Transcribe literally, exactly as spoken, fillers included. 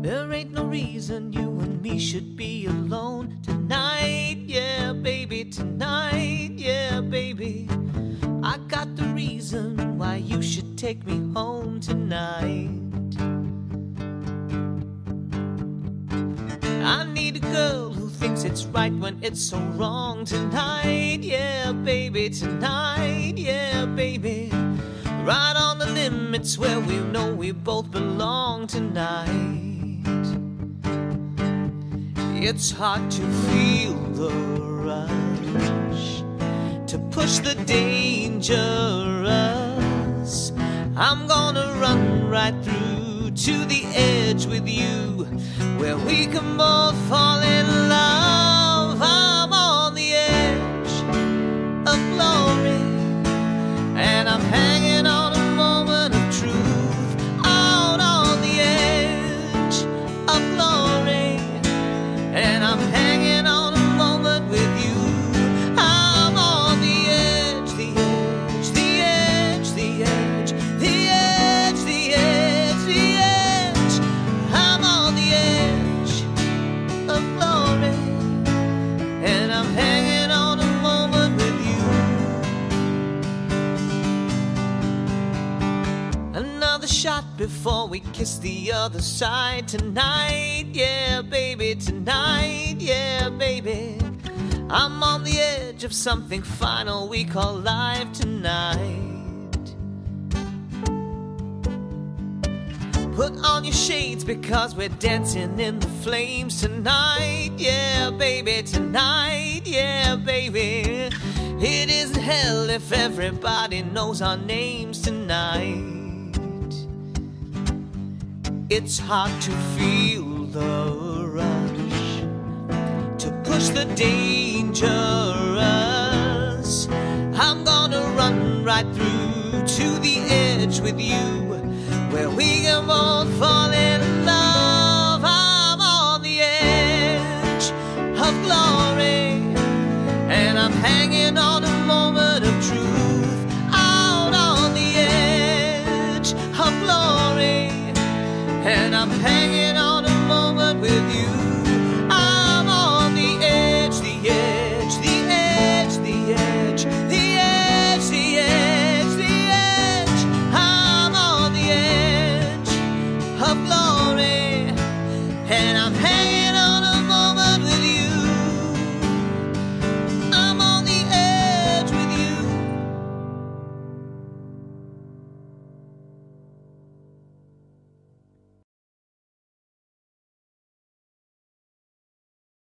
There ain't no reason you and me should be alone tonight, yeah, baby, tonight, yeah, baby. I got the reason why you should take me home tonight. I need a girl who thinks it's right when it's so wrong tonight, yeah, baby, tonight, yeah, baby. Right on the limits where we know we both belong tonight. It's hard to feel the rush, to push the dangerous. I'm gonna run right through to the edge with you, where we can both fall in love. I'm on the edge of glory, and I'm hanging on a moment of truth. Out on the edge of glory, and I'm hanging on a moment with you. I'm on the edge, the edge, the edge, the edge, the edge, the edge, the edge. I'm on the edge of glory, and I'm hanging on a moment with you. Another shot before we kiss the other side tonight, yeah, baby, tonight, yeah, baby. I'm on the edge of something final we call life tonight. Put on your shades because we're dancing in the flames tonight, yeah, baby, tonight, yeah, baby. It isn't hell if everybody knows our names tonight. It's hard to feel the rush, to push the dangerous. I'm gonna run right through to the edge with you, where we can both fall in love. I'm on the edge of glory, and I'm hanging on a moment of truth. Out on the edge of glory, and I'm hanging on a moment with you. I'm on the edge, the edge, the edge, the edge, the edge, the edge, the edge. I'm on the edge of love.